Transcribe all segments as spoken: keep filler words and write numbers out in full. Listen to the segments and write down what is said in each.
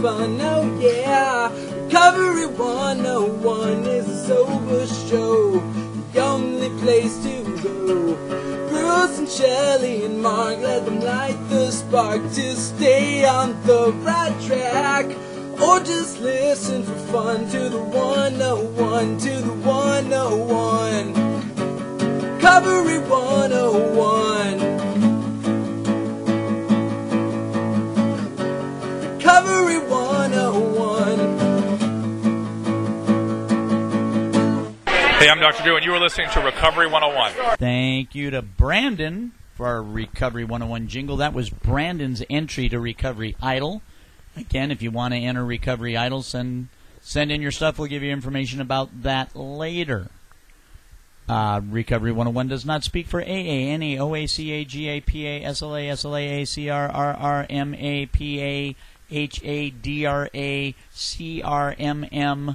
fun, oh yeah. Recovery one oh one is a sober show, the only place to go. Bruce and Shelley and Mark, let them light the spark to stay on the right track. Or just listen for fun to the one oh one, to the one oh one. Recovery one oh one. Recovery one oh one. Hey, I'm Doctor Drew, and you are listening to Recovery one oh one. Thank you to Brandon for our Recovery one oh one jingle. That was Brandon's entry to Recovery Idol. Again, if you want to enter Recovery Idol, send send in your stuff. We'll give you information about that later. Uh, Recovery one oh one does not speak for A A, N A, O A C A, G A, P A, S L A, S L A, A C R, R R, M A, P A, H A, D R A, C R M M,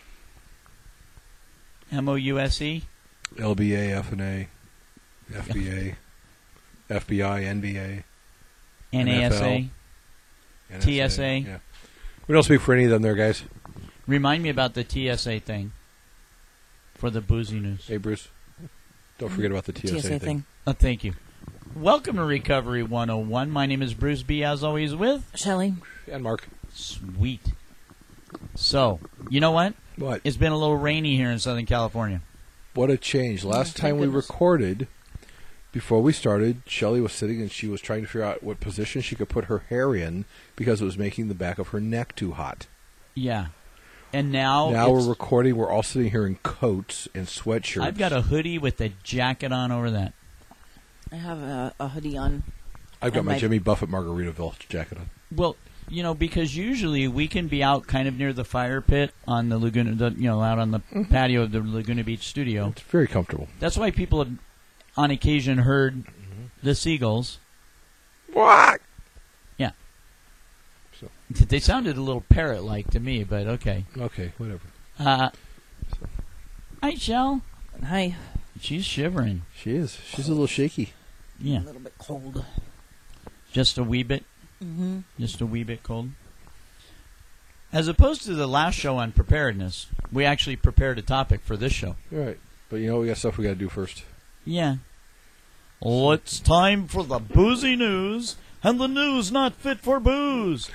M O U S E, L B A, F N A, F B A, F B I, N B A, N A S A, T S A. Yeah. We don't speak for any of them there, guys. Remind me about the T S A thing for the boozy news. Hey, Bruce, don't forget about the T S A, T S A thing. thing. Oh, thank you. Welcome to Recovery one oh one. My name is Bruce B, as always, with Shelley. And Mark. Sweet. So, you know what? What? It's been a little rainy here in Southern California. What a change. Last Oh, time we goodness. recorded, before we started, Shelley was sitting and she was trying to figure out what position she could put her hair in because it was making the back of her neck too hot. Yeah. And now now it's, we're recording. We're all sitting here in coats and sweatshirts. I've got a hoodie with a jacket on over that. I have a, a hoodie on. I've got and my, my- Jimmy Buffett Margaritaville jacket on. Well, you know, because usually we can be out kind of near the fire pit on the Laguna, the, you know, out on the Mm-hmm. patio of the Laguna Beach studio. It's very comfortable. That's why people have, on occasion, heard the seagulls. What? Yeah. So. They sounded a little parrot-like to me, but okay. Okay, whatever. Uh, hi, Shell. Hi. She's shivering. She is. She's a little shaky. Yeah, A little bit cold. just a wee bit. Mm-hmm. Just a wee bit cold. As opposed to the last show on preparedness, we actually prepared a topic for this show. All right. But you know, we got stuff we got to do first. Yeah. Well, it's time for the boozy news, and the news not fit for booze.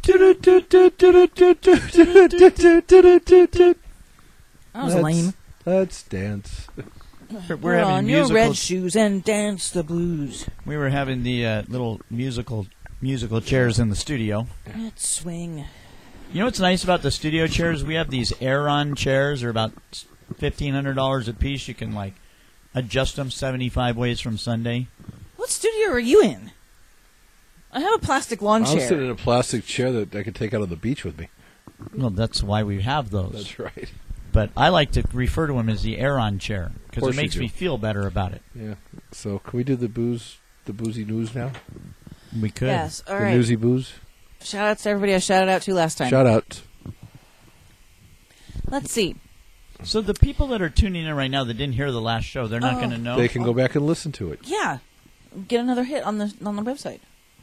That was Let's- lame. Let's dance. We're Put having on your musical. red shoes and dance the blues. We were having the uh, little musical musical chairs in the studio. Let's swing. You know what's nice about the studio chairs? We have these Aeron chairs. They're about fifteen hundred dollars a piece. You can like adjust them seventy-five ways from Sunday. What studio are you in? I have a plastic lawn I'm chair. sitting in a plastic chair that I could take out on the beach with me. Well, that's why we have those. That's right. But I like to refer to them as the Aeron chair because course it you makes do. me feel better about it. Yeah. So can we do the booze, the boozy news now? We could. Yes, all the right. newsy booze. Shout out to everybody I shouted out to last time. Shout out. Let's see. So the people that are tuning in right now that didn't hear the last show, they're not Oh. going to know. They can go back and listen to it. Yeah. Get another hit on the on the website.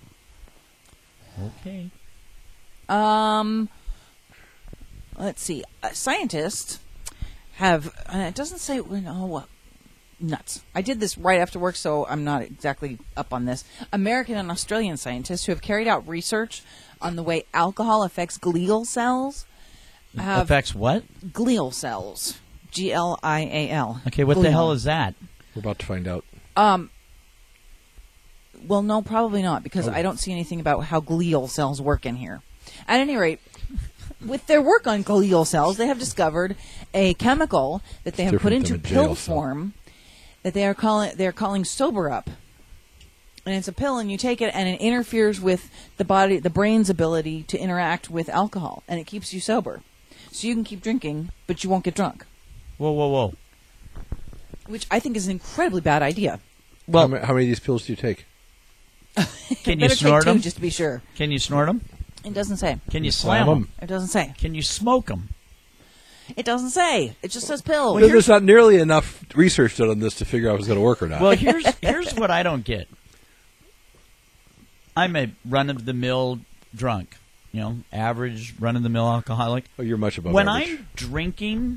Okay. Um, let's see. Uh, scientists have. Uh, it doesn't say. Oh, what? Nuts. I did this right after work, so I'm not exactly up on this. American and Australian scientists who have carried out research on the way alcohol affects glial cells. Have Affects what? glial cells. G L I A L. Okay, what the Glial. hell is that? We're about to find out. Um. Well, no, probably not, because Oh. I don't see anything about how glial cells work in here. At any rate, with their work on glial cells, they have discovered a chemical that they have put Different into than a jail pill cell. form that they are calling they're calling Sober Up. And it's a pill, and you take it, and it interferes with the body, the brain's ability to interact with alcohol, and it keeps you sober, so you can keep drinking, but you won't get drunk. Whoa, whoa, whoa. Which I think is an incredibly bad idea. Well, how, ma- how many of these pills do you take? can you Better snort take two them? just to be sure. Can you snort them? It doesn't say. Can you Slam slam 'em. them? It doesn't say. Can you smoke them? It doesn't say. It just says pills. Well, there's not nearly enough research done on this to figure out if it's going to work or not. Well, here's here's what I don't get. I'm a run-of-the-mill drunk. you know, average run-of-the-mill alcoholic. Oh, you're much above When average. I'm drinking,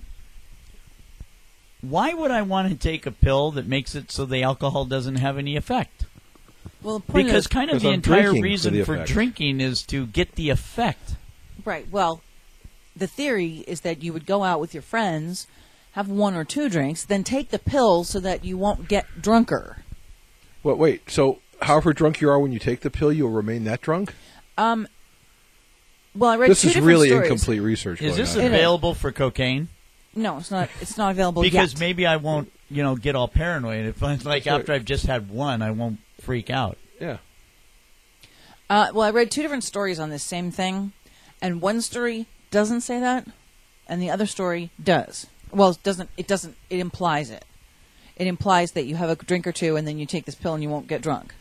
why would I want to take a pill that makes it so the alcohol doesn't have any effect? Well, the point Because is, kind of Because the I'm entire drinking for reason the for effect. drinking is to get the effect. right. Well, the theory is that you would go out with your friends, have one or two drinks, then take the pill so that you won't get drunker. Well, wait. So, however drunk you are when you take the pill, you'll remain that drunk? Um. Well, I read This two is different really stories. incomplete research. Is going this on. It is. available for cocaine? No, it's not. It's not available Because yet. maybe I won't, you know, get all paranoid. If I, like That's after right. I've just had one, I won't freak out. Yeah. Uh, well, I read two different stories on this same thing, and one story doesn't say that, and the other story does. Well, it doesn't. It doesn't. It implies it. It implies that you have a drink or two, and then you take this pill, and you won't get drunk.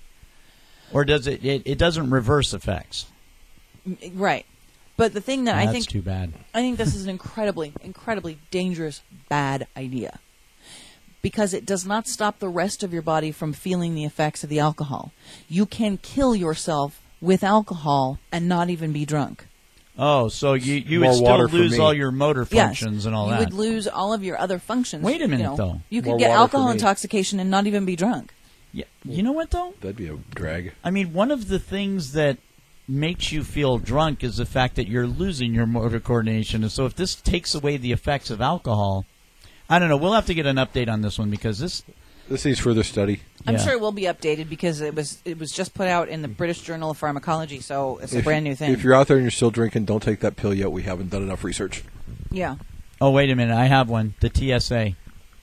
Or does it? It, it doesn't reverse effects. M- Right. But the thing that I That's think too bad. I think this is an incredibly, incredibly dangerous, bad idea. Because it does not stop the rest of your body from feeling the effects of the alcohol. You can kill yourself with alcohol and not even be drunk. Oh, so you, you More would still water for lose me. all your motor functions yes, and all you that. would lose all of your other functions. Wait a minute, you know. though. You could More get water for alcohol me. intoxication and not even be drunk. Yeah, you know what, though? That'd be a drag. I mean, one of the things that makes you feel drunk is the fact that you're losing your motor coordination. And so if this takes away the effects of alcohol, I don't know. We'll have to get an update on this one because this... This needs further study. I'm yeah. sure it will be updated because it was it was just put out in the British Journal of Pharmacology, so it's a If- brand new thing. If you're out there and you're still drinking, don't take that pill yet. We haven't done enough research. yeah. Oh, wait a minute. I have one. The T S A.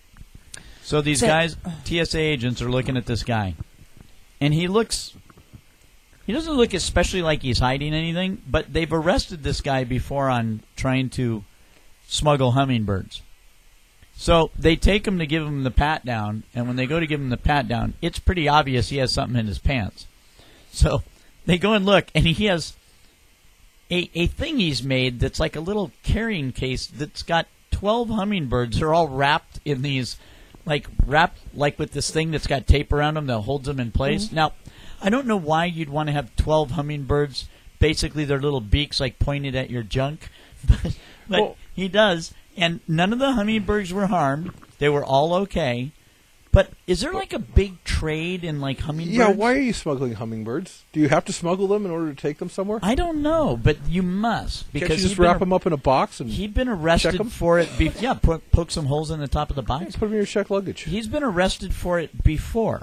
So these So- guys, T S A agents, are looking at this guy. And he looks... He doesn't look especially like he's hiding anything, but they've arrested this guy before on trying to smuggle hummingbirds. So they take him to give him the pat down, and when they go to give him the pat down, it's pretty obvious he has something in his pants. So they go and look, and he has a, a thing he's made that's like a little carrying case that's got twelve hummingbirds. They're all wrapped in these, like wrapped like with this thing that's got tape around them that holds them in place. Mm-hmm. Now, I don't know why you'd want to have twelve hummingbirds. Basically, their little beaks like pointed at your junk, but, but Well- he does. And none of the hummingbirds were harmed. They were all okay. But is there like a big trade in like hummingbirds? Yeah, why are you smuggling hummingbirds? Do you have to smuggle them in order to take them somewhere? I don't know, but you must because Can't you just he'd been wrap ar- them up in a box and He'd been check arrested 'em? for it. Be- yeah, po- poke some holes in the top of the box. put them in your check luggage? He's been arrested for it before.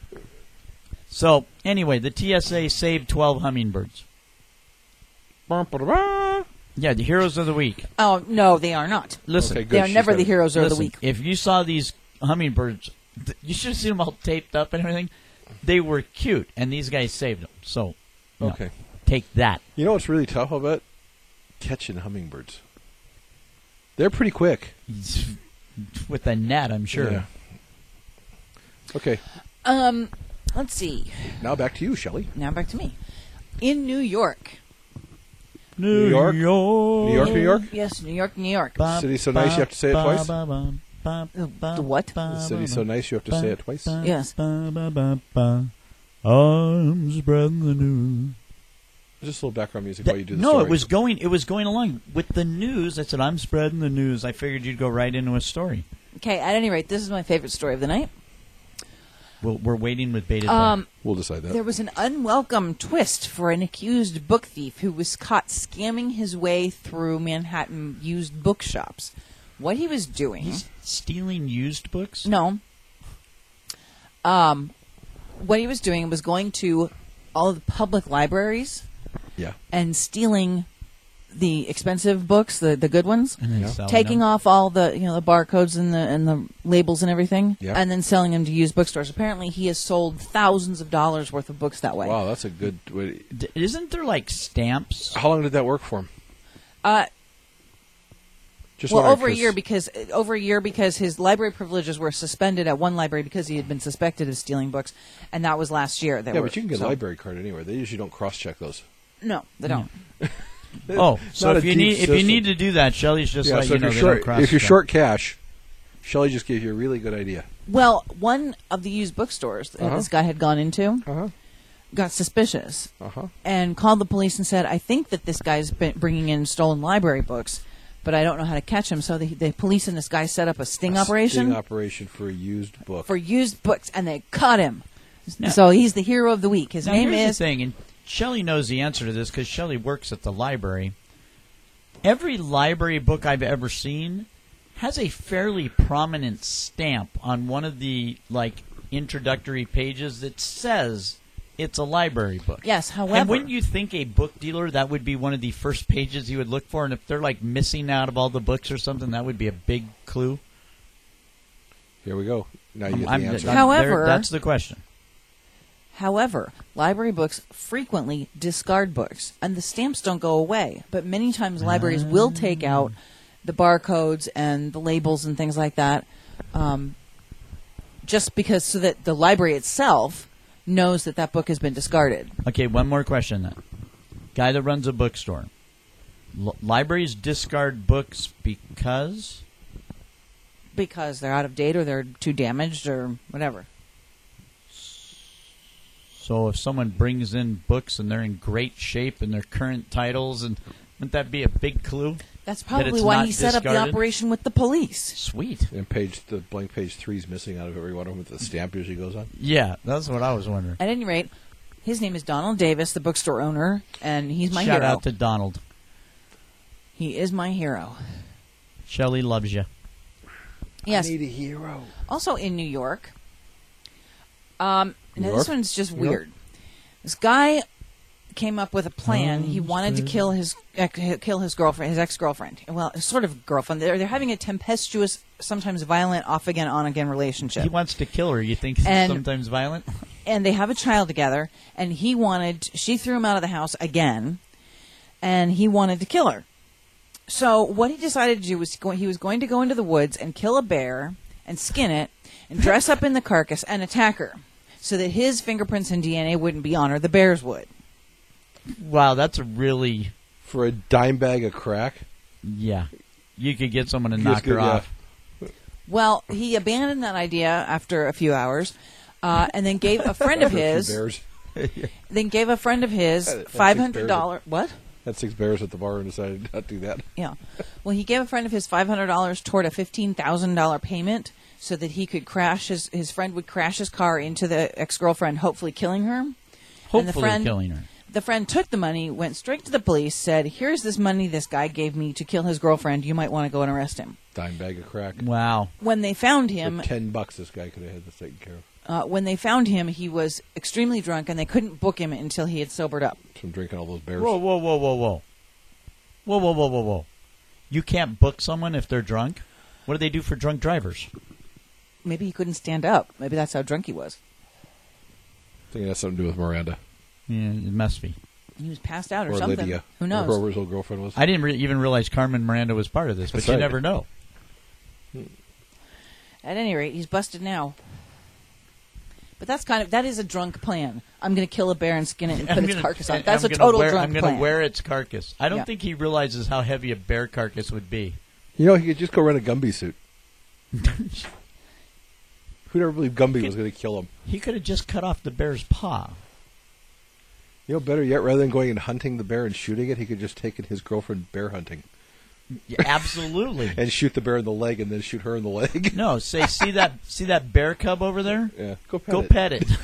So anyway, the T S A saved twelve hummingbirds. Yeah, the heroes of the week. Oh no, they are not. Listen, Okay, good. They are She's never got the it. heroes of the listen, week. if you saw these hummingbirds, th- you should have seen them all taped up and everything. They were cute, and these guys saved them. So, you know, Okay. take that. You know what's really tough about it? Catching hummingbirds. They're pretty quick. With a net, I'm sure. Yeah. Okay. Um, let's see. Now back to you, Shelley. Now back to me. In New York. New York? York. New York, New York? Yes, New York, New York. Ba- City's so nice you have to say it ba- twice? ba- ba- ba- The ba- what? ba- The city's so nice you have to say it twice. ba- Yes. ba- ba- ba- ba. I'm spreading the news. Just a little background music That- while you do the no, story. it was going. It was going along with the news. I said, "I'm spreading the news." I figured you'd go right into a story. Okay, at any rate, this is my favorite story of the night. We'll, we're waiting with bated breath. Um, We'll decide that. there was an unwelcome twist for an accused book thief who was caught scamming his way through Manhattan used bookshops. What he was doing... He's stealing used books. No. Um, what he was doing was going to all of the public libraries yeah. and stealing the expensive books, the, the good ones, And then Yeah. selling taking them. off all the you know the barcodes and the and the labels and everything, Yeah. and then selling them to used bookstores. Apparently, he has sold thousands of dollars worth of books that way. Wow, that's a good way. D- isn't there like stamps? How long did that work for him? Uh, Just well, wondering, over a 'cause- year because over a year because his library privileges were suspended at one library because he had been suspected of stealing books, and that was last year. They Yeah, were, but you can get so- a library card anywhere. They usually don't cross-check those. No, they don't. Oh, so Not if a you deep need if you system. need to do that, Shelley's just Yeah, like so you if know you're they short, don't cross if you're check. short cash, Shelley just gave you a really good idea. Well, one of the used bookstores that Uh-huh. this guy had gone into, Uh huh. got suspicious Uh-huh. and called the police and said, I think that this guy's been bringing in stolen library books, but I don't know how to catch him. So the, the police and this guy set up a sting A operation Sting operation for a used book. for used books, and they caught him. Now- So he's the hero of the week. His Now, name here's is... the thing, and Shelley knows the answer to this because Shelley works at the library. Every library book I've ever seen has a fairly prominent stamp on one of the like introductory pages that says it's a library book. Yes, And however... wouldn't you think a book dealer, that would be one of the first pages you would look for? And if they're like missing out of all the books or something, that would be a big clue. Here we go. Now you get I'm- the answer. I'm- However- there- that's the question. However, library books frequently discard books, and the stamps don't go away. But many times libraries will take out the barcodes and the labels and things like that, um, just because so that the library itself knows that that book has been discarded. Okay, one more question then. Guy that runs a bookstore. L- libraries discard books because? Because they're out of date or they're too damaged or whatever. So if someone brings in books and they're in great shape and they're current titles, and wouldn't that be a big clue? That's That probably it's why not he set up the discarded? operation with the police. Sweet. And page the blank page three is missing out of every one of them with the stamp usually goes on. Yeah, that's what I was wondering. At any rate, his name is Donald Davis, the bookstore owner, and he's my Shout hero. out to Donald. He is my hero. Shelley loves you. Yes. I need a hero. Also in New York. Um, New now York? this one's just New York? weird. This guy came up with a plan. He wanted to kill his ex- kill his girlfriend, his ex-girlfriend. Well, sort of girlfriend. They're they're having a tempestuous, sometimes violent, off again, on again relationship. He wants to kill her. You think he's And- sometimes violent? And they have a child together. And he wanted. She threw him out of the house again, and he wanted to kill her. So what he decided to do was go, he was going to go into the woods and kill a bear and skin it and dress up in the carcass and attack her, so that his fingerprints and D N A wouldn't be on her. The bear's would. Wow, that's a really... For a dime bag of crack? Yeah. You could get someone to He knock was good, her yeah. off. Well, he abandoned that idea after a few hours, uh, and then gave a friend of After a few his, bears. then gave a friend of his Had- had six five hundred dollars. What? Had six bears at the bar and decided not to do that. Yeah. Well, he gave a friend of his five hundred dollars toward a fifteen thousand dollar payment, so that he could crash his his friend would crash his car into the ex girlfriend, hopefully killing her. Hopefully and the friend, killing her. The friend took the money, went straight to the police, said, "Here's this money this guy gave me to kill his girlfriend. You might want to go and arrest him." Dime bag of crack. Wow. When they found him, For ten bucks, this guy could have had this taken care of. uh, when they found him, he was extremely drunk, and they couldn't book him until he had sobered up. From drinking all those bears. Whoa, whoa, whoa, whoa, whoa. Whoa, whoa, whoa, whoa, whoa. You can't book someone if they're drunk? What do they do for drunk drivers? Maybe he couldn't stand up. Maybe that's how drunk he was. I think it has something to do with Miranda. Yeah, it must be. He was passed out or, Or something. Lydia. Who knows? Or whoever his old girlfriend was. I didn't re- even realize Carmen Miranda was part of this, but That's you right. never know. At any rate, he's busted now. But that's kind of that is a drunk plan. I'm going to kill a bear and skin it and put I'm its gonna- carcass on. and That's I'm a gonna total wear, drunk I'm going plan. to wear its carcass. I don't Yeah. think he realizes how heavy a bear carcass would be. You know, he could just go rent a Gumby suit. Who'd ever believe Gumby was going to kill him? He could have just cut off the bear's paw. You know, better yet, rather than going and hunting the bear and shooting it, he could just take his girlfriend bear hunting. Yeah, absolutely. And shoot the bear in the leg and then shoot her in the leg. No, say, see that see that bear cub over there? Yeah, go pet Go it. pet it.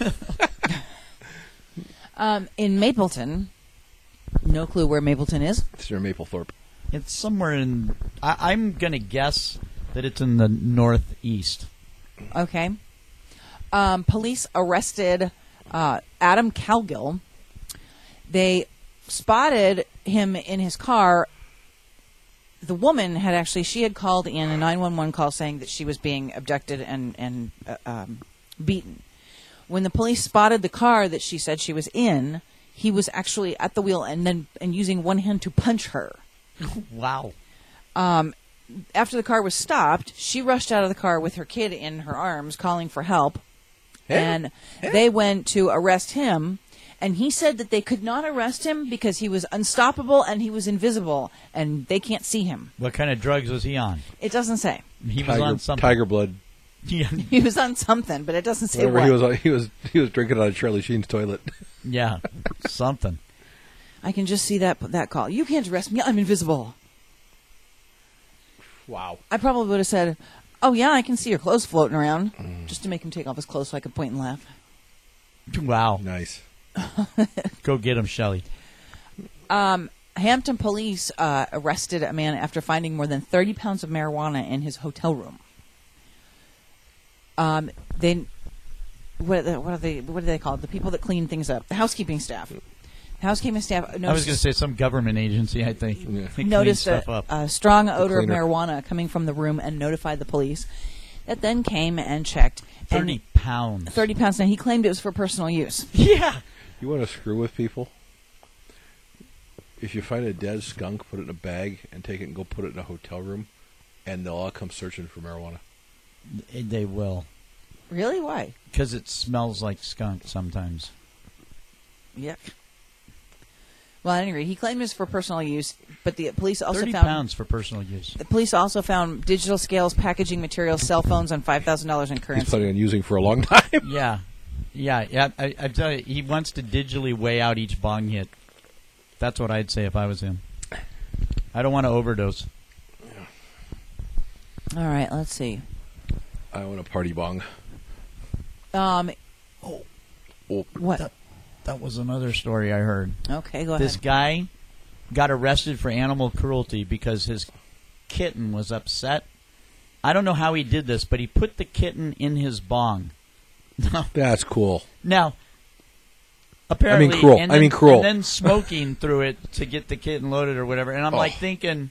Um, in Mapleton, no clue where Mapleton is. It's near Maplethorpe. It's somewhere in... I, I'm going to guess that it's in the northeast. Okay. Um, police arrested uh, Adam Calgill. They spotted him in his car. The woman had actually, she had called in a nine one one call saying that she was being abducted and, and uh, um, beaten. When the police spotted the car that she said she was in, he was actually at the wheel and then and using one hand to punch her. Wow. Um, after the car was stopped, she rushed out of the car with her kid in her arms, calling for help. And they went to arrest him. And he said that they could not arrest him because he was unstoppable and he was invisible, and they can't see him. What kind of drugs was he on? It doesn't say. He was Tiger, on something. Tiger blood. Yeah, He was on something, but it doesn't say Whatever what. he was, on- he was he was drinking out of Charlie Sheen's toilet. yeah, something. I can just see that that call. You can't arrest me. I'm invisible. Wow. I probably would have said, "Oh yeah, I can see your clothes floating around," Mm. just to make him take off his clothes so I could point and laugh. Wow. Nice. Go get him, Shelley. Um, Hampton police uh, arrested a man after finding more than thirty pounds of marijuana in his hotel room. Um, they, what are, the, what are they? What are they called? The people that clean things up, the housekeeping staff. The housekeeping staff noticed, I was going to say some government agency, I think. Yeah. They clean noticed stuff a, up. a strong odor of cleaner. marijuana coming from the room and notified the police. That then came and checked. thirty And pounds. thirty pounds. Now he claimed it was for personal use. Yeah. You want to screw with people? If you find a dead skunk, put it in a bag and take it and go put it in a hotel room, and they'll all come searching for marijuana. They will. Really? Why? Because it smells like skunk sometimes. Yuck. Well, at any rate, he claimed it was for personal use, but the police also thirty found pounds for personal use. the police also found digital scales, packaging materials, cell phones, and five thousand dollars in He's currency. planning on using for a long time. Yeah. Yeah, yeah. I, I tell you, he wants to digitally weigh out each bong hit. That's what I'd say if I was him. I don't want to overdose. All right, let's see. I want a party bong. Um, Oh, what? That, that was another story I heard. Okay, go This ahead. guy got arrested for animal cruelty because his kitten was upset. I don't know how he did this, but he put the kitten in his bong. that's cool. Now, apparently, I mean cruel. And I then, mean cruel. and then smoking through it to get the kitten loaded or whatever. And I'm Oh. like thinking,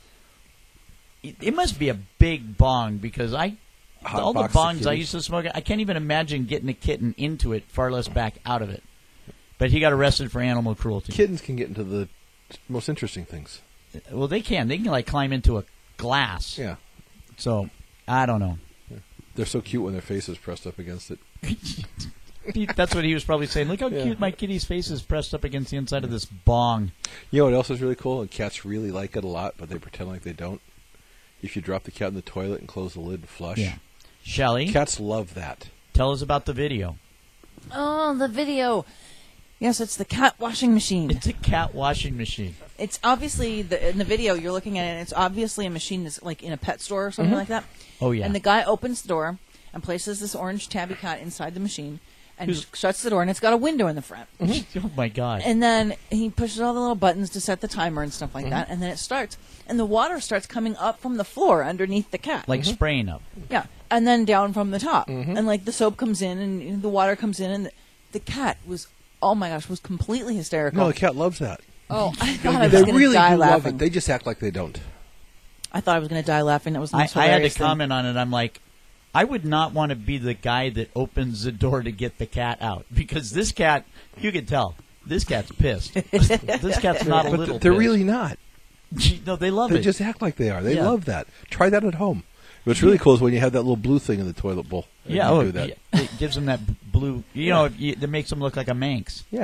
it, it must be a big bong because I, Hot all the box of bongs I kitties. used to smoke, I can't even imagine getting a kitten into it, far less back out of it. But he got arrested for animal cruelty. Kittens can get into the most interesting things. Well, they can. They can like climb into a glass. Yeah. So I don't know. They're so cute when their face is pressed up against it. He- That's what he was probably saying. Look how Yeah. cute my kitty's face is pressed up against the inside of this bong. You know what else is really cool? And cats really like it a lot, but they pretend like they don't. If you drop the cat in the toilet and close the lid and flush. Yeah. Shelley, Cats love that. tell us about the video. Oh, the video. Yes, it's the cat washing machine. It's a cat washing machine. It's obviously the, in the video you're looking at it. It's obviously a machine that's like in a pet store or something like that. Oh, yeah. And the guy opens the door and places this orange tabby cat inside the machine and Who's- shuts the door. And it's got a window in the front. Oh, my God. And then he pushes all the little buttons to set the timer and stuff like that. And then it starts. And the water starts coming up from the floor underneath the cat. like spraying up. Yeah. And then down from the top. And like the soap comes in and the water comes in. And the, the cat was, oh my gosh, was completely hysterical. No, the cat loves that. Oh, I thought I was They going to really die do love laughing. it. They just act like they don't. I thought I was going to die laughing. That was the I, most I had to hilarious thing. comment on it. I'm like, I would not want to be the guy that opens the door to get the cat out. Because this cat, you can tell, this cat's pissed. This cat's not a But little they're pissed. really not. No, they love They it. just act like they are. They Yeah. love that. Try that at home. What's really cool is when you have that little blue thing in the toilet bowl. yeah, You oh, do that. yeah, it gives them that b- blue, you know, it, it makes them look like a Manx. Yeah.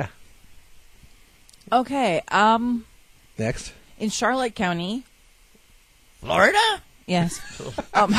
Okay. Um, Next. in Charlotte County, Florida? yes. um,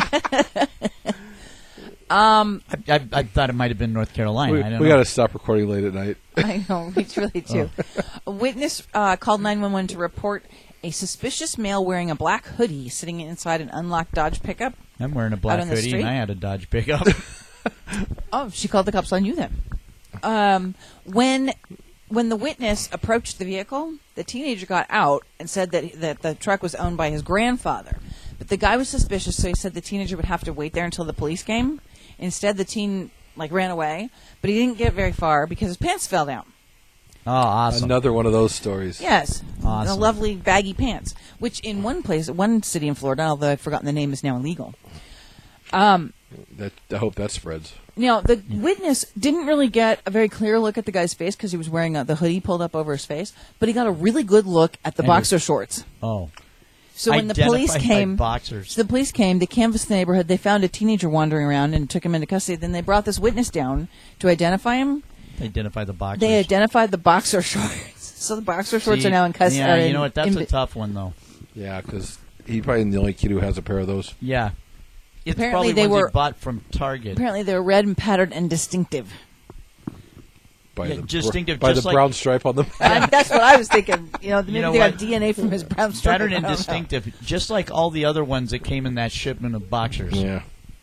um, I, I, I thought it might have been North Carolina. We, I don't we know. got to stop recording late at night. I know, we really do. Oh. A witness uh, called nine one one to report a suspicious male wearing a black hoodie sitting inside an unlocked Dodge pickup. I'm wearing a black on the hoodie street? and I had a Dodge pickup. Oh, she called the cops on you then. Um, when when the witness approached the vehicle, the teenager got out and said that that the truck was owned by his grandfather. But the guy was suspicious, so he said the teenager would have to wait there until the police came. Instead, the teen like ran away, but he didn't get very far because his pants fell down. Oh, awesome. Another one of those stories. Yes, Awesome. the lovely baggy pants, which in one place, one city in Florida, although I've forgotten the name, is now illegal. Um, That, I hope that spreads. Now, the witness didn't really get a very clear look at the guy's face because he was wearing a, the hoodie pulled up over his face, but he got a really good look at the And boxer shorts. Oh. So when the police Identified by came, boxers. so the police came, they canvassed the neighborhood, they found a teenager wandering around and took him into custody. Then they brought this witness down to identify him. Identify the boxers. They identified the boxer shorts. So the boxer shorts See, are now in custody. Yeah, you know what? That's a tough one, though. Yeah, because he's probably the only kid who has a pair of those. Yeah. It's Apparently probably they ones were- they bought from Target. Apparently, they're red and patterned and distinctive. By Yeah, the, distinctive, by just the like- brown stripe on the back. I, that's what I was thinking. You know, maybe know they what? got D N A from his brown stripe. Patterned and I don't know. distinctive, just like all the other ones that came in that shipment of boxers. Yeah.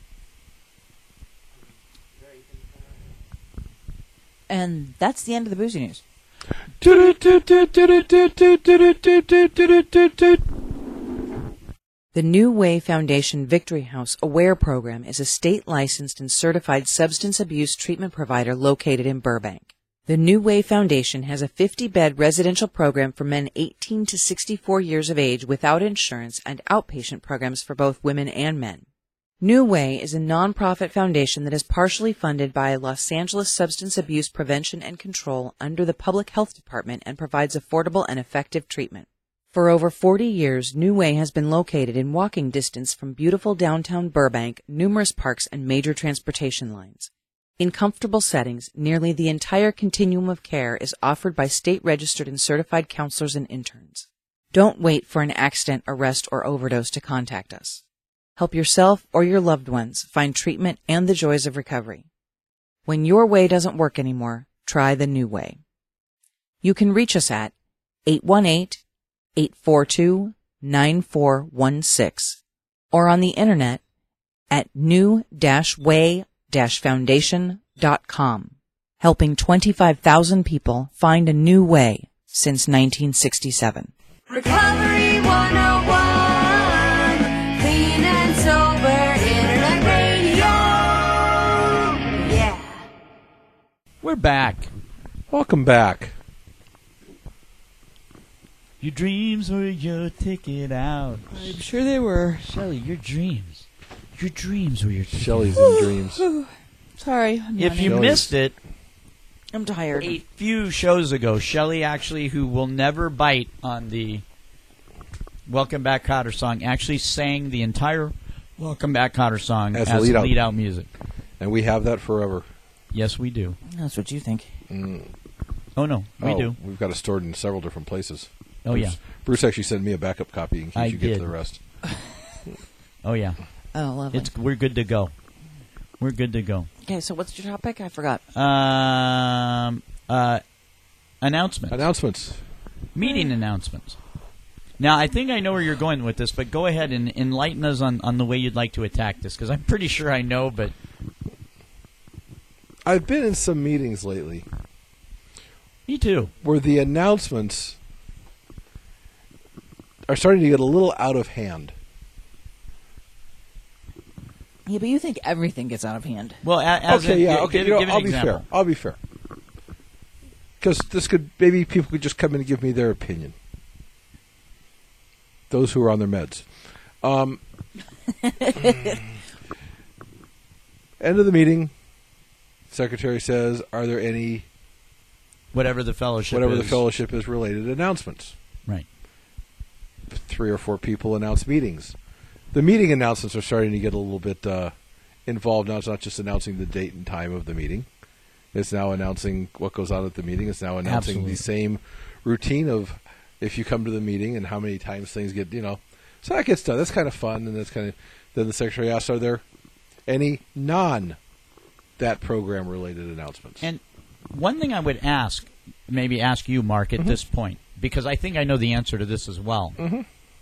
And that's the end of the boozy news. The New Way Foundation Victory House Aware Program is a state-licensed and certified substance abuse treatment provider located in Burbank. The New Way Foundation has a fifty-bed residential program for men eighteen to sixty-four years of age without insurance and outpatient programs for both women and men. New Way is a nonprofit foundation that is partially funded by Los Angeles Substance Abuse Prevention and Control under the Public Health Department and provides affordable and effective treatment. For over forty years, New Way has been located in walking distance from beautiful downtown Burbank, numerous parks, and major transportation lines. In comfortable settings, nearly the entire continuum of care is offered by state-registered and certified counselors and interns. Don't wait for an accident, arrest, or overdose to contact us. Help yourself or your loved ones find treatment and the joys of recovery. When your way doesn't work anymore, try the New Way. You can reach us at eight one eight, eight four two, nine four one six or on the internet at new way foundation dot com, helping twenty-five thousand people find a new way since nineteen sixty-seven. Recovery one oh one, clean and sober internet radio. Yeah. We're back. Welcome back. Your dreams were your ticket out. I'm sure they were. Shelley, your dreams. Your dreams were your ticket Shelley's in dreams. Sorry. I'm If you Shelley's- missed it, I'm tired. a few shows ago, Shelley actually, who will never bite on the Welcome Back Cotter song, actually sang the entire Welcome Back Cotter song As as, a lead out. lead out music. And we have that forever. Yes, we do. That's what you think. Mm. Oh, no, we Oh, do. We've got it stored in several different places. Oh, Bruce, yeah. Bruce actually sent me a backup copy in case I you get did. to the rest. Oh, yeah. Oh, lovely. It's We're good to go. We're good to go. Okay, so what's your topic? I forgot. Um, uh, announcements. Announcements. Meeting announcements. Now, I think I know where you're going with this, but go ahead and enlighten us on, on the way you'd like to attack this, because I'm pretty sure I know, but... I've been in some meetings lately Me too. where the announcements are starting to get a little out of hand. Yeah, but you think everything gets out of hand. Well, a- as okay, in, yeah, gi- okay. give, you know, give an I'll be example. fair. I'll be fair. Because this could maybe people could just come in and give me their opinion. Those who are on their meds. Um, end of the meeting. Secretary says, "Are there any Whatever the fellowship whatever is. the fellowship is related announcements?" Right. Three or four people announce meetings. The meeting announcements are starting to get a little bit uh, involved now. It's not just announcing the date and time of the meeting. It's now announcing what goes on at the meeting. It's now announcing Absolutely. the same routine of if you come to the meeting and how many times things get, you know. So that gets done. That's kind of fun. And that's kind of, then the secretary asks, are there any non that program related announcements? And one thing I would ask, maybe ask you, Mark, at Mm-hmm. this point, because I think I know the answer to this as well. Mm-hmm.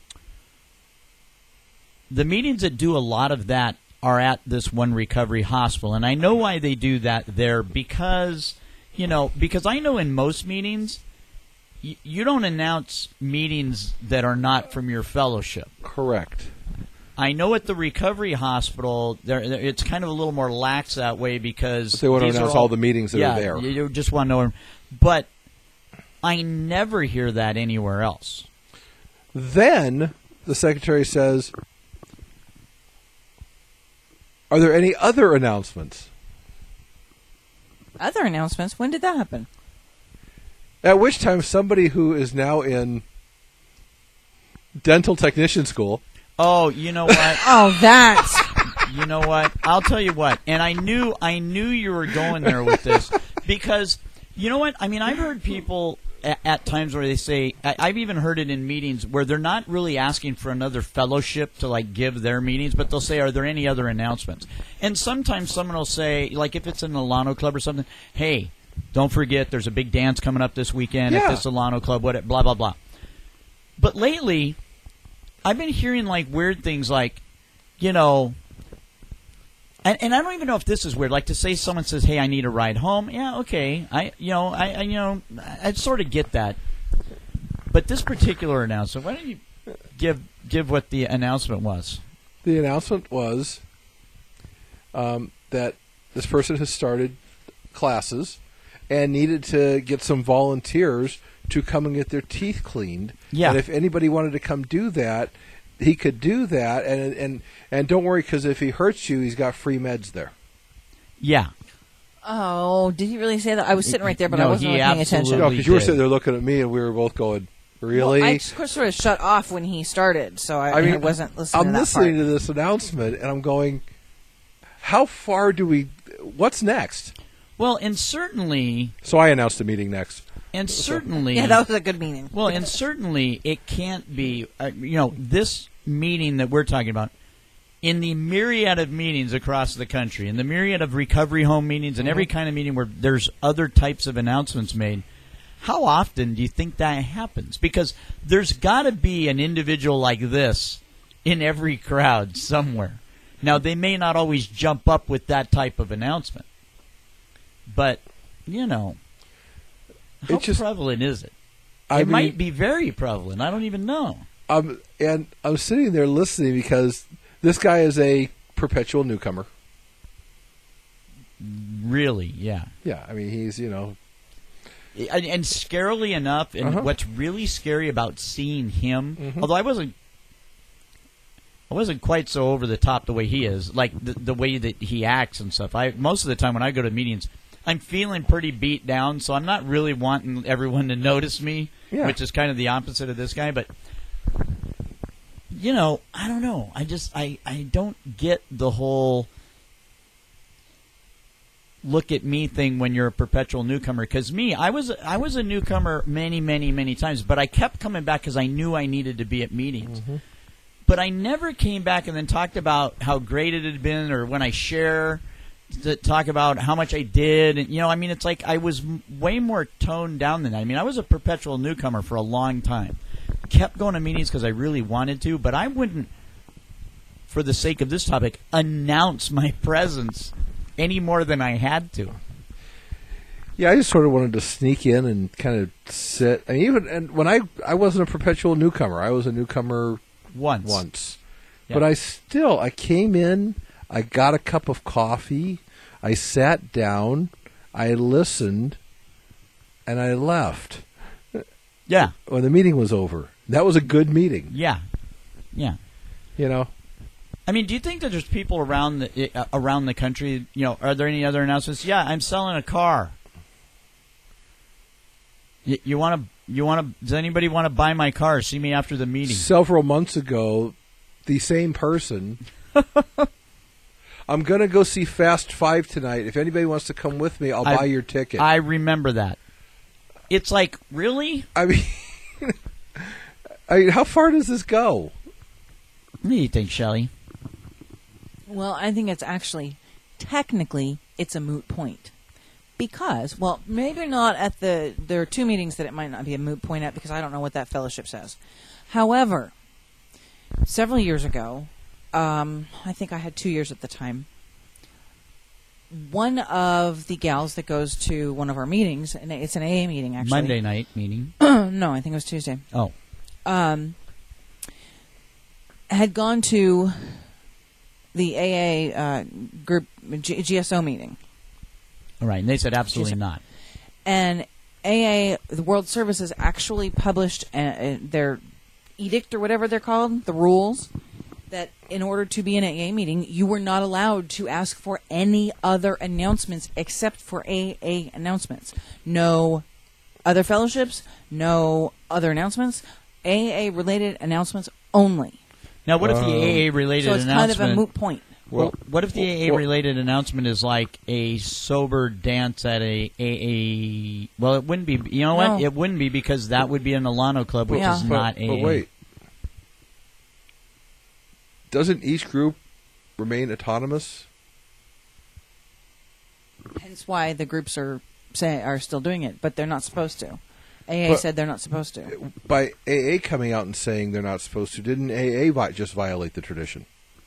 The meetings that do a lot of that are at this one recovery hospital. And I know why they do that there because, you know, because I know in most meetings, y- you don't announce meetings that are not from your fellowship. Correct. I know at the recovery hospital, there there- it's kind of a little more lax that way because They want to these are announce all the meetings that yeah, are there. You you just want to know them. But I never hear that anywhere else. Then the secretary says, are there any other announcements? Other announcements? When did that happen? At which time somebody who is now in dental technician school, Oh, you know what? Oh, that. You know what? I'll tell you what. And I knew I knew you were going there with this because you know what? I mean, I've heard people at, at times where they say, I, I've even heard it in meetings where they're not really asking for another fellowship to like give their meetings, but they'll say, are there any other announcements? And sometimes someone will say, like if it's an Alano Club or something, hey, don't forget there's a big dance coming up this weekend Yeah. at this Alano Club, what, blah, blah, blah. But lately, I've been hearing like weird things like, you know, and, and I don't even know if this is weird. Like to say someone says, "Hey, I need a ride home." Yeah, okay. I, you know, I, I you know, I sort of get that. But this particular announcement, why don't you give give what the announcement was? The announcement was um, that this person has started classes and needed to get some volunteers to come and get their teeth cleaned. Yeah. And if anybody wanted to come do that, he could do that. And and, and don't worry, because if he hurts you, he's got free meds there. Yeah. Oh, did he really say that? I was sitting right there, but No, I wasn't he really paying attention. absolutely No, because you were did. sitting there looking at me, and we were both going, really? Well, I just sort of shut off when he started, so I, I mean, I wasn't listening I'm to that listening part. to this announcement, and I'm going, how far do we, what's next? Well, and certainly, So I announced the meeting next. and certainly, Yeah, that was a good meeting. well, and certainly, it can't be. Uh, you know, this meeting that we're talking about, in the myriad of meetings across the country, in the myriad of recovery home meetings, and every kind of meeting where there's other types of announcements made, how often do you think that happens? Because there's got to be an individual like this in every crowd somewhere. Now, they may not always jump up with that type of announcement, but, you know, how It's just- prevalent is it? I it mean, might be very prevalent. I don't even know. Um, and I'm sitting there listening because this guy is a perpetual newcomer. Really, yeah. Yeah, I mean, he's, you know, And, and scarily enough, and Uh-huh. what's really scary about seeing him, Mhm. although I wasn't, I wasn't quite so over the top the way he is, like the, the way that he acts and stuff. I most of the time when I go to meetings, I'm feeling pretty beat down, so I'm not really wanting everyone to notice me, Yeah. which is kind of the opposite of this guy. But you know, I don't know. I just I I don't get the whole look at me thing when you're a perpetual newcomer. Because me, I was I was a newcomer many, many, many times, but I kept coming back because I knew I needed to be at meetings. Mm-hmm. But I never came back and then talked about how great it had been, or when I share, to talk about how much I did. And you know, I mean, it's like I was m- way more toned down than that. I mean, I was a perpetual newcomer for a long time. Kept going to meetings because I really wanted to, but I wouldn't, for the sake of this topic, announce my presence any more than I had to. yeah, I just sort of wanted to sneak in and kind of sit. I mean, even and when I I wasn't a perpetual newcomer, I was a newcomer Once. once, Yeah. but I still I came in, I got a cup of coffee, I sat down, I listened, and I left Yeah. when the meeting was over. That was a good meeting, Yeah. Yeah. you know. I mean, do you think that there's people around the uh, around the country? You know, are there any other announcements? Yeah, I'm selling a car. Y- you want to? You want to? Does anybody want to buy my car? See me after the meeting. Several months ago, the same person. I'm gonna go see Fast Five tonight. If anybody wants to come with me, I'll I- buy your ticket. I remember that. It's like, really? I mean, I mean, how far does this go? What do you think, Shelley? Well, I think it's actually, technically, it's a moot point. Because, well, maybe not at the, there are two meetings that it might not be a moot point at because I don't know what that fellowship says. However, several years ago, um, I think I had two years at the time, one of the gals that goes to one of our meetings, and it's an A A meeting actually. Monday night meeting. No, I think it was Tuesday. Oh, Um, had gone to the A A uh, group G- GSO meeting, all right. And they said absolutely Just- not. and A A, the World Services, actually published uh, uh, their edict or whatever they're called, the rules, that in order to be in an A A meeting, you were not allowed to ask for any other announcements except for A A announcements. No other fellowships, no other announcements, A A related announcements only. Now, what if the Oh. A A related So it's kind of announcement? a moot point. Well, What if the well, A A related announcement is like a sober dance at a A A? Well, it wouldn't be. You know No. what? It wouldn't be because that would be an Alano club, which Yeah. is but, not A A. but wait. Doesn't each group remain autonomous? Hence why the groups are say are still doing it, but they're not supposed to. A A But- said they're not supposed to. By A A coming out and saying they're not supposed to, didn't A A vi- just violate the tradition?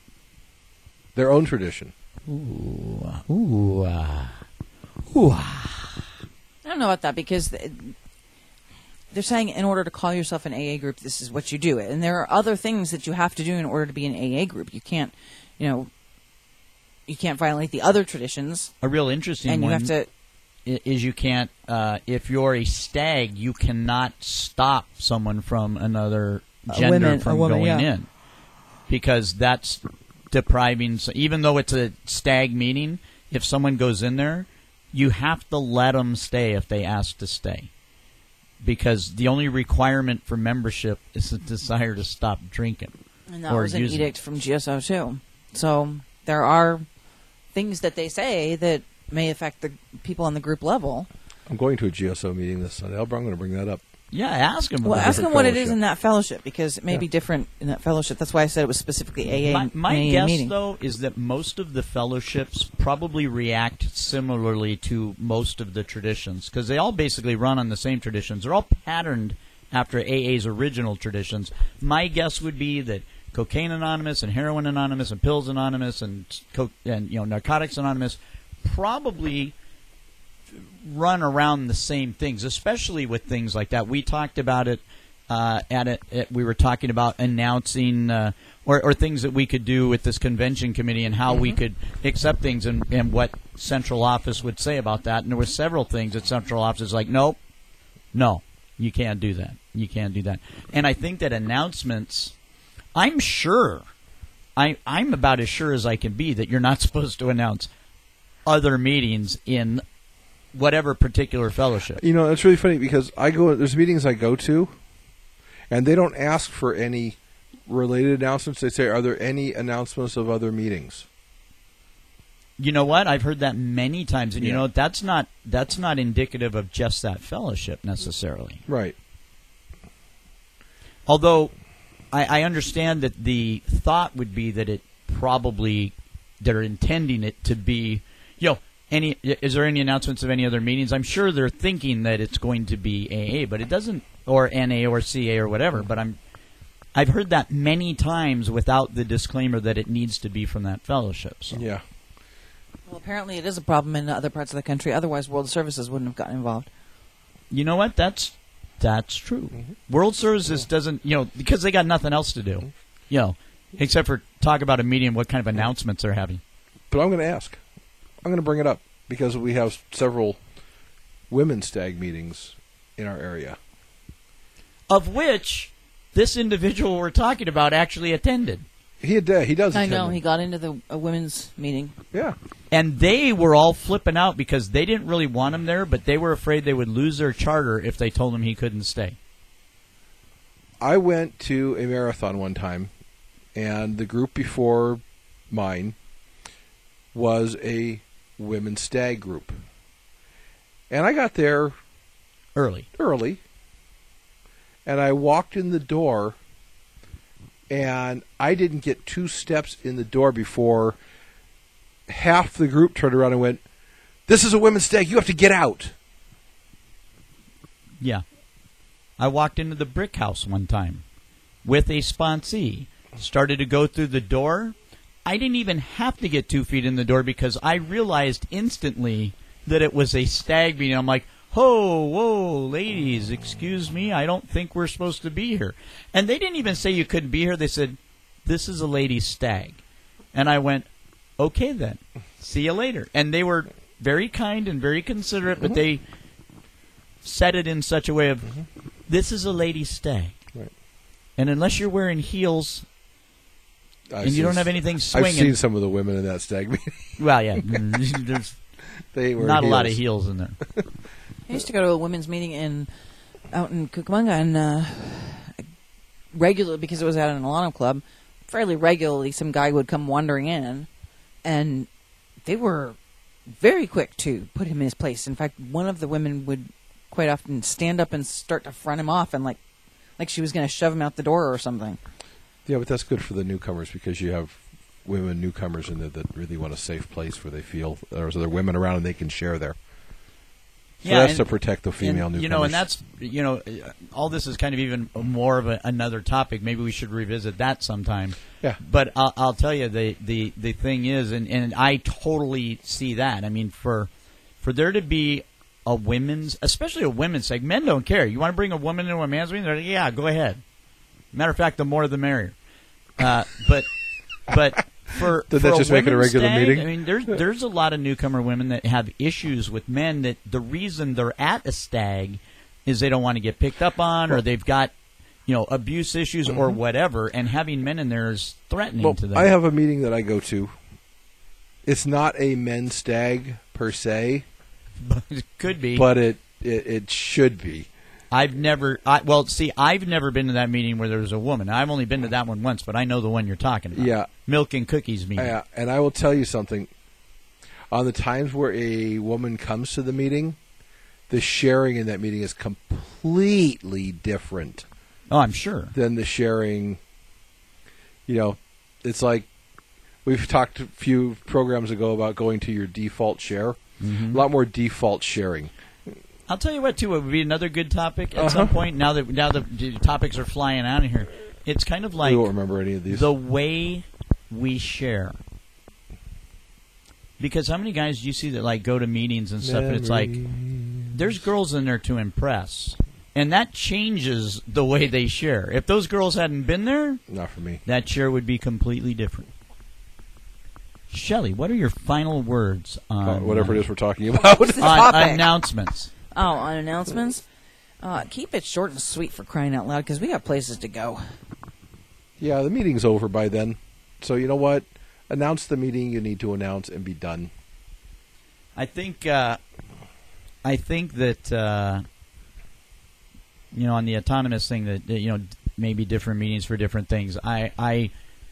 Their own tradition. Ooh, ooh, uh, ooh. I don't know about that because th- they're saying in order to call yourself an A A group, this is what you do. And there are other things that you have to do in order to be an A A group. You can't, you know, you can't violate the other traditions, A real interesting and you one have to. i- is you can't. Uh, if you're a stag, you cannot stop someone from another A gender women- a from woman, going yeah. in, because that's depriving. So even though it's a stag meeting, if someone goes in there, you have to let them stay if they ask to stay, because the only requirement for membership is a desire to stop drinking. And that or was an using. edict from G S O too. So there are things that they say that may affect the people on the group level. I'm going to a G S O meeting this Sunday. I'm going to bring that up. Yeah, ask them. Well, about ask it. them what it is fellowship. in that fellowship because it may Yeah. be different in that fellowship. That's why I said it was specifically A A. My, my A A guess, meeting. though, is that most of the fellowships probably react similarly to most of the traditions, because they all basically run on the same traditions. They're all patterned after A A's original traditions. My guess would be that Cocaine Anonymous and Heroin Anonymous and Pills Anonymous and co- and you know Narcotics Anonymous probably run around the same things, especially with things like that. We talked about it uh, at it. At, we were talking about announcing uh, or, or things that we could do with this convention committee and how we could accept things and, and what central office would say about that. And there were several things that central office is like, nope, no, you can't do that. You can't do that. And I think that announcements, I'm sure, I, I'm about as sure as I can be that you're not supposed to announce other meetings in whatever particular fellowship. You know, it's really funny because I go. There's meetings I go to, and they don't ask for any related announcements. They say, "Are there any announcements of other meetings?" You know what? I've heard that many times, and you Yeah. know that's not that's not indicative of just that fellowship necessarily. Right. Although I, I understand that the thought would be that it probably they're intending it to be, you know, any is there any announcements of any other meetings? I'm sure they're thinking that it's going to be A A, but it doesn't, or N A or C A or whatever. But I'm I've heard that many times without the disclaimer that it needs to be from that fellowship. So. Yeah. Well, apparently it is a problem in other parts of the country. Otherwise, World Services wouldn't have gotten involved. You know what? That's that's true. World Services doesn't, you know, because they got nothing else to do, you know, except for talk about a meeting, what kind of announcements they're having. But I'm going to ask. I'm going to bring it up because we have several women's stag meetings in our area. Of which this individual we're talking about actually attended. He had, uh, he does. I attend know them. he got into the a women's meeting. Yeah. And they were all flipping out because they didn't really want him there, but they were afraid they would lose their charter if they told him he couldn't stay. I went to a marathon one time, and the group before mine was a women's stag group. And I got there Early. early, and I walked in the door, and I didn't get two steps in the door before half the group turned around and went, "This is a women's stag, you have to get out." Yeah. I walked into the brick house one time with a sponsee. Started to go through the door. I didn't even have to get two feet in the door because I realized instantly that it was a stag meeting. I'm like, ho, whoa, ladies, excuse me, I don't think we're supposed to be here. And they didn't even say you couldn't be here. They said, this is a ladies' stag. And I went, okay then, see you later. And they were very kind and very considerate, but they said it in such a way of, this is a ladies' stag. Right. And unless you're wearing heels I've and you seen don't s- have anything I've swinging, seen some of the women in that stag meeting. well, yeah, there's They were not a lot of heels. heels in there. I used to go to a women's meeting in out in Cucamonga, and uh, regularly because it was at an Alano club. Fairly regularly, some guy would come wandering in, and they were very quick to put him in his place. In fact, one of the women would quite often stand up and start to front him off, and like like she was going to shove him out the door or something. Yeah, but that's good for the newcomers because you have women newcomers in there that really want a safe place where they feel there's other women around and they can share there. So Yeah, that's and- to protect the female and, newcomers. You know, and that's, you know, uh, all this is kind of even more of a, another topic. Maybe we should revisit that sometime. Yeah. But I'll, I'll tell you, the, the, the thing is, and, and I totally see that. I mean, for for there to be a women's, especially a women's segment, men don't care. You want to bring a woman into a man's meeting? They're like, yeah, go ahead. Matter of fact, the more the merrier. Uh, but but for Did for that just make it a women's regular stag, meeting? I mean, there's there's a lot of newcomer women that have issues with men that the reason they're at a stag is they don't want to get picked up on, or they've got, you know, abuse issues or whatever, and having men in there is threatening well, to them. I have a meeting that I go to. It's not a men's stag per se, It could be. but it, it, it should be. I've never, I, well, see, I've never been to that meeting where there was a woman. I've only been to that one once, but I know the one you're talking about. Yeah. Milk and cookies meeting. Yeah, and I will tell you something. On the times where a woman comes to the meeting, the sharing in that meeting is completely different Oh, I'm sure. than the sharing. You know, it's like we've talked a few programs ago about going to your default share. Mm-hmm. A lot more default sharing. I'll tell you what, too, it would be another good topic at Uh-huh. some point. Now that now the, the topics are flying out of here, it's kind of like we won't remember any of these. the way we share. Because how many guys do you see that like go to meetings and stuff, and it's like there's girls in there to impress, and that changes the way they share. If those girls hadn't been there, Not for me. that share would be completely different. Shelley, what are your final words on Uh, whatever uh, it is we're talking about. What's the on topic? announcements? Oh, on announcements? Uh, keep it short and sweet for crying out loud, because we got places to go. Yeah, the meeting's over by then. So you know what? Announce the meeting you need to announce and be done. I think uh, I think that uh, you know, on the autonomous thing, that that, you know, maybe different meetings for different things. I, I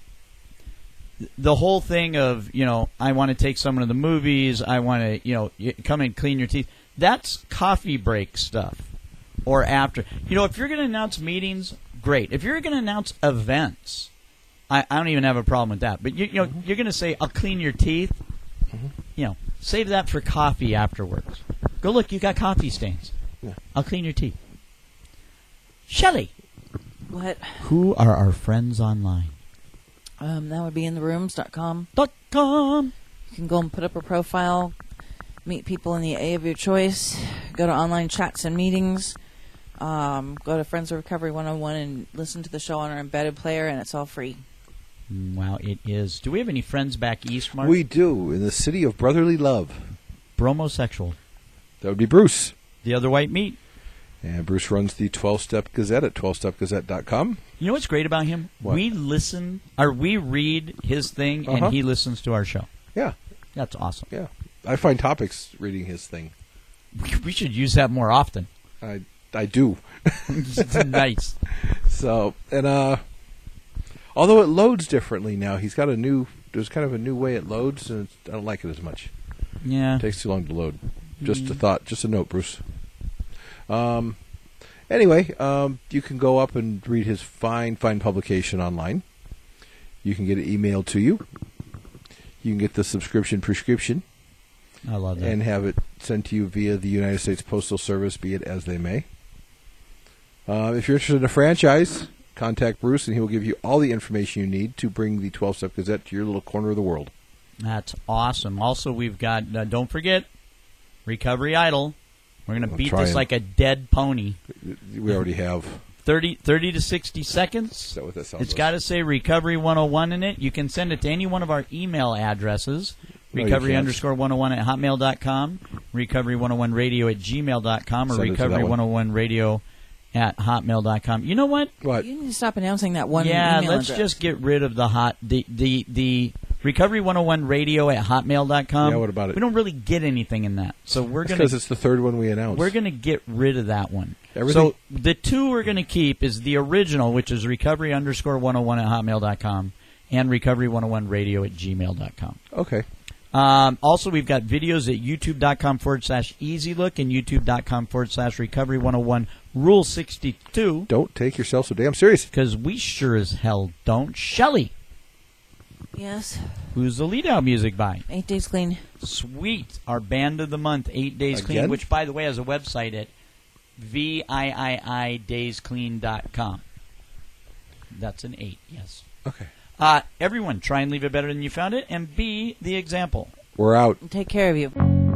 the whole thing of, you know, I want to take someone to the movies. I want to, you know, y- come and clean your teeth. That's coffee break stuff, or after. You know, if you're going to announce meetings, great. If you're going to announce events, I, I don't even have a problem with that. But you, you know, Mm-hmm. you're going to say, "I'll clean your teeth." You know, save that for coffee afterwards. Go look, you got coffee stains. Yeah. I'll clean your teeth. Shelley, What? who are our friends online? Um, that would be in the rooms dot com. Dot com. You can go and put up a profile, meet people in the A of your choice, go to online chats and meetings, um, go to Friends of Recovery one oh one and listen to the show on our embedded player, and it's all free. Mm, Wow, it is. Do we have any friends back east, Mark? We do, in the city of brotherly love. Bromosexual. That would be Bruce. The other white meat. And Bruce runs the twelve-Step Gazette at twelve step gazette dot com. You know what's great about him? What? We listen, or we read his thing, Uh-huh. and he listens to our show. Yeah, That's awesome. yeah. I find topics reading his thing. We should use that more often. I I do. Nice. So, and uh, although it loads differently now, he's got a new, there's kind of a new way it loads, and it's, I don't like it as much. Yeah. It takes too long to load. Just a thought, just a note, Bruce. Um, anyway, um, you can go up and read his fine, fine publication online. You can get it emailed to you. You can get the subscription prescription I love that. and have it sent to you via the United States Postal Service, be it as they may. Uh, if you're interested in a franchise, contact Bruce and he will give you all the information you need to bring the twelve-Step Gazette to your little corner of the world. That's awesome. Also, we've got, uh, don't forget, Recovery Idol. We're going to I'm beat trying. this like a dead pony. We already have. thirty, thirty to sixty Is seconds. that what that sounds It's like? got to say Recovery one oh one in it. You can send it to any one of our email addresses. No, you recovery can't. underscore one oh one at hotmail dot com, recovery one oh one radio at gmail dot com, or Send it to that recovery one. one oh one radio at hotmail dot com. You know what? What? You need to stop announcing that one yeah, email let's address. just get rid of the hot the the the recovery one oh one radio at hotmail dot com. Yeah, what about it? We don't really get anything in that, so we're gonna Because it's the third one we announced. we're gonna get rid of that one. Everything- So the two we're gonna keep is the original, which is recovery underscore one oh one at hotmail dot com, and recovery one oh one radio at gmail dot com. Okay. Um, also, we've got videos at youtube.com forward slash easy look and youtube.com forward slash recovery 101 rule sixty-two. Don't take yourself so damn serious. Because we sure as hell don't. Shelley, Yes. who's the lead out music by? Eight Days Clean. Sweet. Our band of the month, Eight Days Clean, Again? which, by the way, has a website at V I I I days clean dot com. That's an eight, yes. Okay. Uh, everyone, try and leave it better than you found it, and be the example. We're out. Take care of you.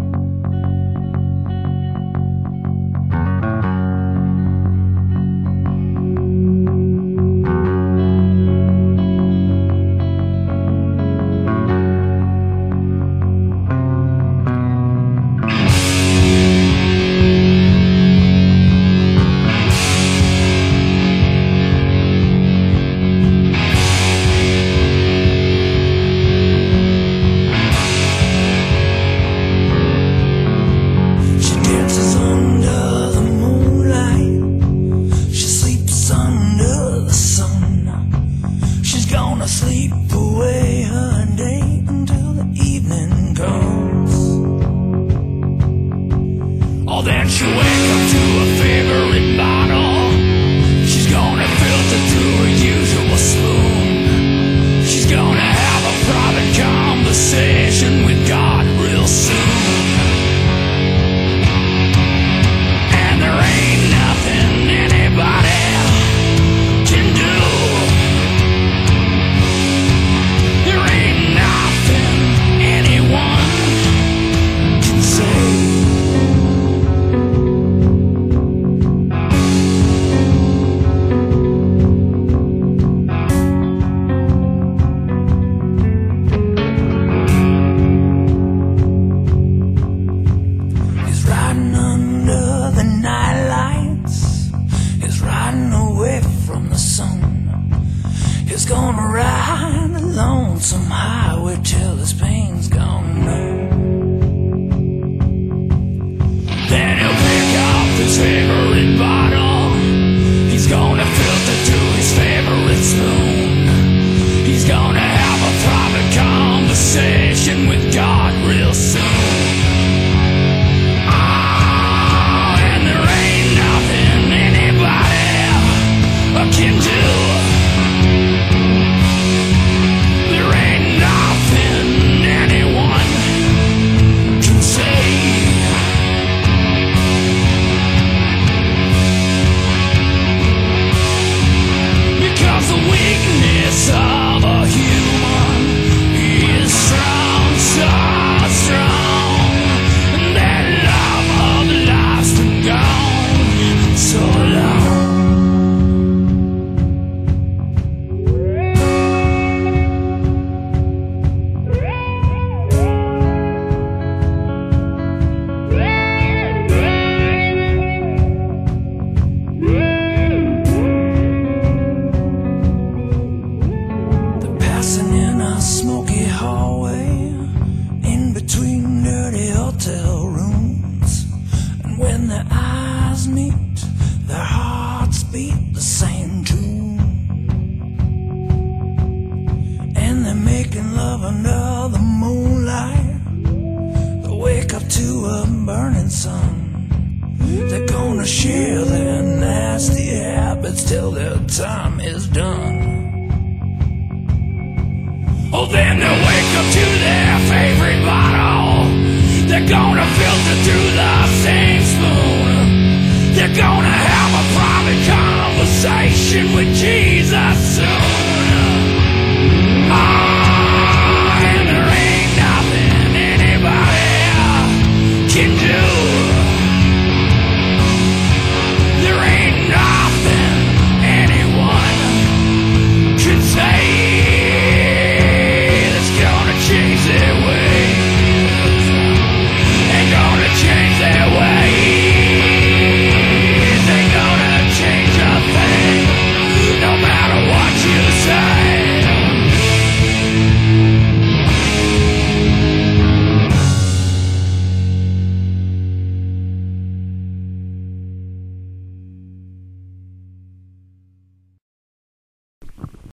Share their nasty habits till their time is done. Oh, then they'll wake up to their favorite bottle. They're gonna filter through the same spoon. They're gonna have a private conversation with Jesus soon.